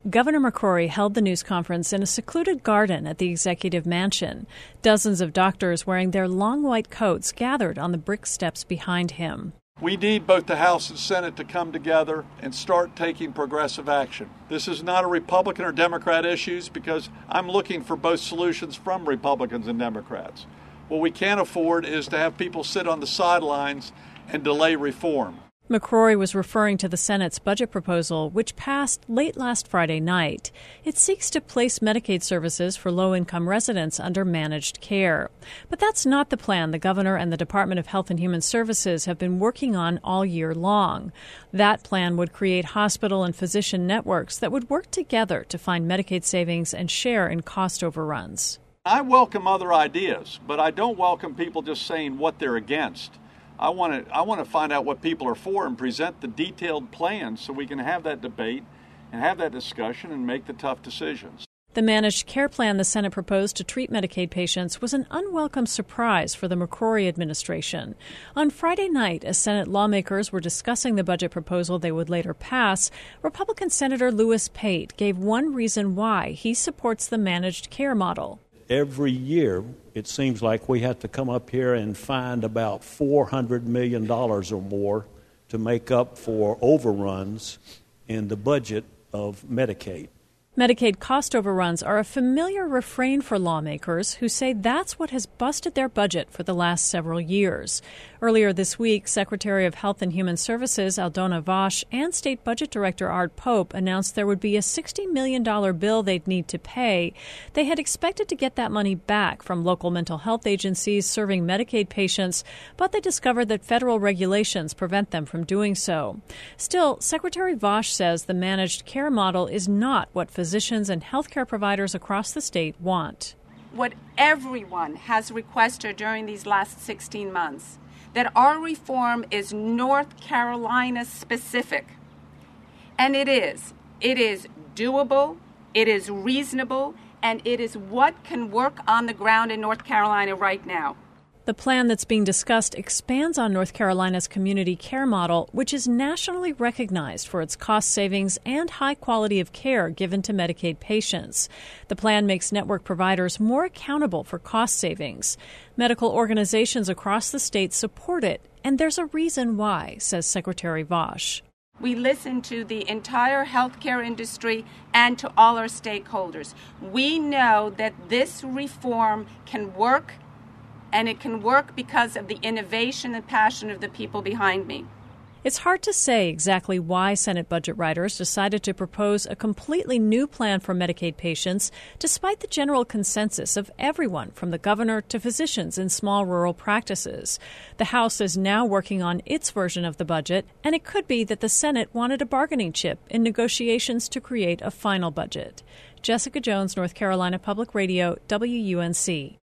Governor McCrory held the news conference in a secluded garden at the executive mansion. Dozens of doctors wearing their long white coats gathered on the brick steps behind him. We need both the House and Senate to come together and start taking progressive action. This is not a Republican or Democrat issue because I'm looking for both solutions from Republicans and Democrats. What we can't afford is to have people sit on the sidelines and delay reform. McCrory was referring to the Senate's budget proposal, which passed late last Friday night. It seeks to place Medicaid services for low-income residents under managed care. But that's not the plan the governor and the Department of Health and Human Services have been working on all year long. That plan would create hospital and physician networks that would work together to find Medicaid savings and share in cost overruns. I welcome other ideas, but I don't welcome people just saying what they're against. I want to find out what people are for and present the detailed plans so we can have that debate and have that discussion and make the tough decisions. The managed care plan the Senate proposed to treat Medicaid patients was an unwelcome surprise for the McCrory administration. On Friday night, as Senate lawmakers were discussing the budget proposal they would later pass, Republican Senator Louis Pate gave one reason why he supports the managed care model. Every year, it seems like we have to come up here and find about $400 million or more to make up for overruns in the budget of Medicaid. Medicaid cost overruns are a familiar refrain for lawmakers who say that's what has busted their budget for the last several years. Earlier this week, Secretary of Health and Human Services Aldona Vaush and State Budget Director Art Pope announced there would be a $60 million bill they'd need to pay. They had expected to get that money back from local mental health agencies serving Medicaid patients, but they discovered that federal regulations prevent them from doing so. Still, Secretary Vaush says the managed care model is not what physicians and healthcare providers across the state want. What everyone has requested during these last 16 months, that our reform is North Carolina specific. And it is. It is doable, it is reasonable, and it is what can work on the ground in North Carolina right now. The plan that's being discussed expands on North Carolina's community care model, which is nationally recognized for its cost savings and high quality of care given to Medicaid patients. The plan makes network providers more accountable for cost savings. Medical organizations across the state support it, and there's a reason why, says Secretary Vaush. We listen to the entire healthcare industry and to all our stakeholders. We know that this reform can work, and it can work because of the innovation and passion of the people behind me. It's hard to say exactly why Senate budget writers decided to propose a completely new plan for Medicaid patients, despite the general consensus of everyone from the governor to physicians in small rural practices. The House is now working on its version of the budget, and it could be that the Senate wanted a bargaining chip in negotiations to create a final budget. Jessica Jones, North Carolina Public Radio, WUNC.